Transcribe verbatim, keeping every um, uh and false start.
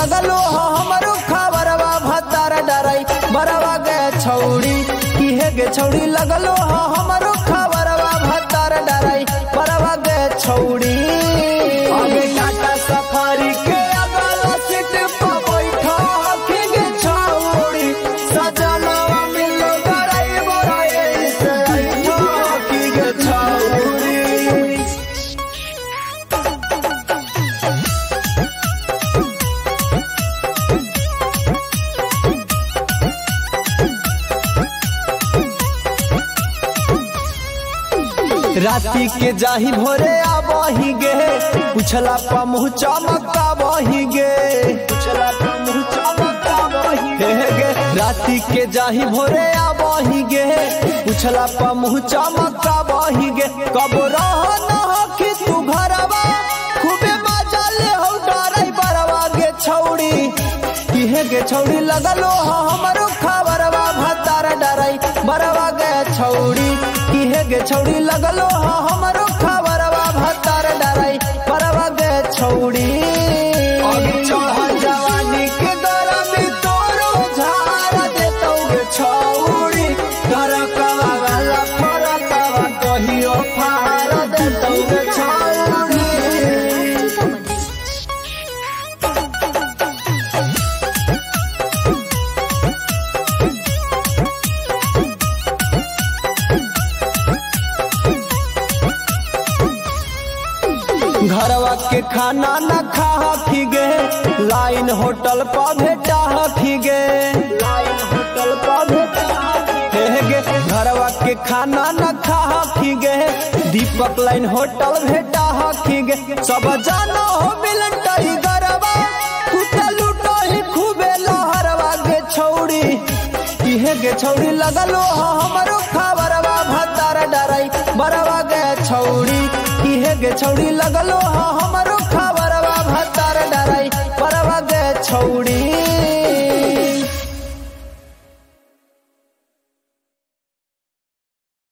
लगलो हमरो खबरवा भतार डराई बरवा गे छौड़ी किहे गे छौड़ी लगलो हमरो खबरवा भतार डराई बरवा गे छौड़ी आगे टाटा सफारी के अगल सीट पर बैठा के गे छौड़ी सजनवा मिलो डराई बराई से बैठा के गे छौड़ी। राती के जाही भोरे आबही गे पुछला पा मुँह चमका बही गे पुछला पा मुँह चमका बही गे राती के जाही भोरे आबही गे पुछला पा मुँह चमका बही गे कब रह न कि तू घरवा खूबे मजा ले हो डराई बरवा गे छौड़ी किहे गे छौड़ी लगलो हमरो खबरवा भतार डराई बरवा गे छौड़ी किहे गे छौड़ी लगलो हमरो खबरवा भतार डराई बरवा गे छौड़ी। जवानी के गरमी तोरो झाड़ देतौ गे छौड़ी करकवा वाला फरकवा कहियो फाड़ देतौ गे छौड़ी। घरवा के खाना न खा गे लाइन होटल पर भेटा गे लाइन होटल पर भेटा गे घरवा के खाना न खा गे दीपक लाइन होटल भेटा गे सब जानो हो मिलटरी गरबा कुटा लूटो ही खूबे लहरवा गे छौड़ी किहे गे छौड़ी लगलो हमरो खबरवा भतार डराई बरवा गे छौड़ी किहे गे छौड़ी लगलो हमरो खबरवा भतार डराई बरवा गे छौड़ी।